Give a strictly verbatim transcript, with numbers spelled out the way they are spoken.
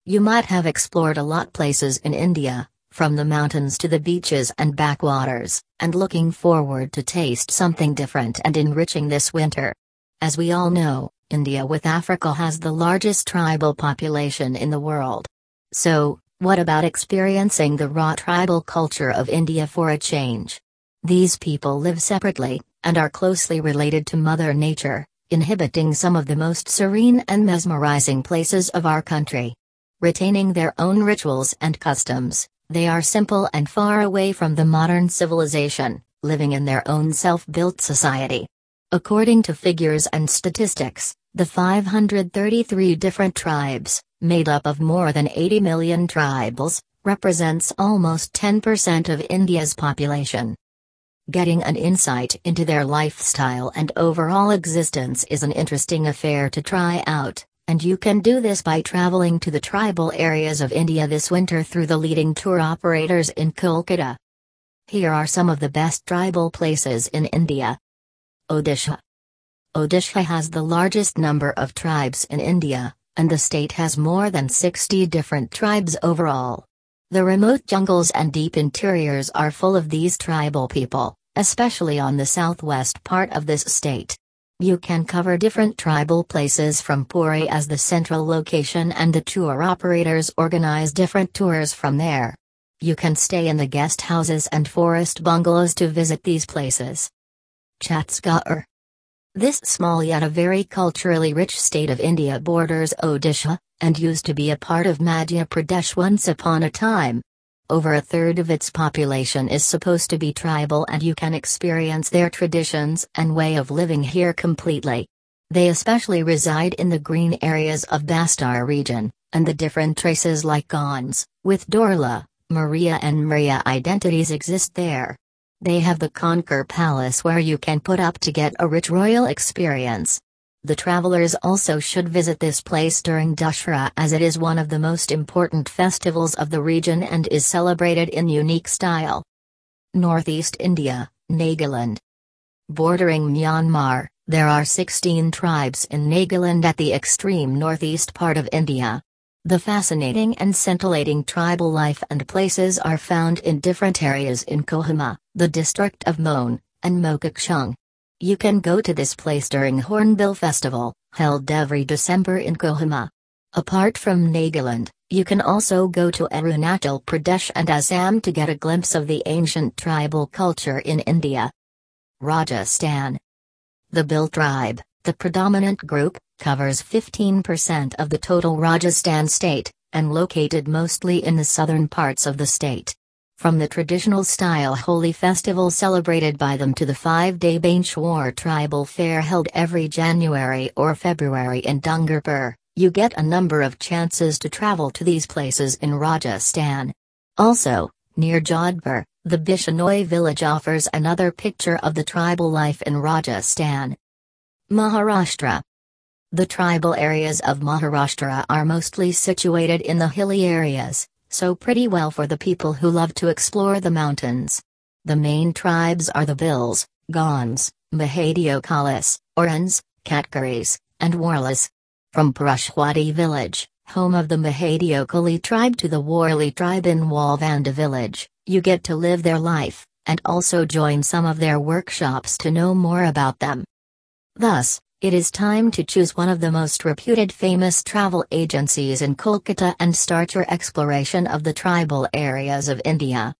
You might have explored a lot places in India, from the mountains to the beaches and backwaters, and looking forward to taste something different and enriching this winter. As we all know, India with Africa has the largest tribal population in the world. So, what about experiencing the raw tribal culture of India for a change? These people live separately, and are closely related to Mother Nature, inhabiting some of the most serene and mesmerizing places of our country. Retaining their own rituals and customs, they are simple and far away from the modern civilization, living in their own self-built society. According to figures and statistics, the five hundred thirty-three different tribes, made up of more than eighty million tribals, represents almost ten percent of India's population. Getting an insight into their lifestyle and overall existence is an interesting affair to try out, and you can do this by traveling to the tribal areas of India this winter through the leading tour operators in Kolkata. Here are some of the best tribal places in India. Odisha. Odisha has the largest number of tribes in India, and the state has more than sixty different tribes overall. The remote jungles and deep interiors are full of these tribal people, especially on the southwest part of this state. You can cover different tribal places from Puri as the central location, and the tour operators organize different tours from there. You can stay in the guest houses and forest bungalows to visit these places. Chhattisgarh. This small yet a very culturally rich state of India borders Odisha, and used to be a part of Madhya Pradesh once upon a time. Over a third of its population is supposed to be tribal, and you can experience their traditions and way of living here completely. They especially reside in the green areas of Bastar region, and the different traces like Gons, with Dorla, Maria and Maria identities exist there. They have the Conquer Palace where you can put up to get a rich royal experience. The travelers also should visit this place during Dussehra, as it is one of the most important festivals of the region and is celebrated in unique style. Northeast India, Nagaland. Bordering Myanmar, there are sixteen tribes in Nagaland at the extreme northeast part of India. The fascinating and scintillating tribal life and places are found in different areas in Kohima, the district of Mon, and Mokokchung. You can go to this place during Hornbill Festival, held every December in Kohima. Apart from Nagaland, you can also go to Arunachal Pradesh and Assam to get a glimpse of the ancient tribal culture in India. Rajasthan. The Bhil tribe, the predominant group, covers fifteen percent of the total Rajasthan state, and located mostly in the southern parts of the state. From the traditional style Holi festival celebrated by them to the five-day Banchwar tribal fair held every January or February in Dungarpur, you get a number of chances to travel to these places in Rajasthan. Also, near Jodhpur, the Bishnoi village offers another picture of the tribal life in Rajasthan. Maharashtra. The tribal areas of Maharashtra are mostly situated in the hilly areas, so pretty well for the people who love to explore the mountains. The main tribes are the Bhils, Gons, Mahadiokalis, Orans, Katkaris, and Warlas. From Parashwadi village, home of the Mahadiokali tribe, to the Warli tribe in Walvanda village, you get to live their life, and also join some of their workshops to know more about them. Thus, it is time to choose one of the most reputed famous travel agencies in Kolkata and start your exploration of the tribal areas of India.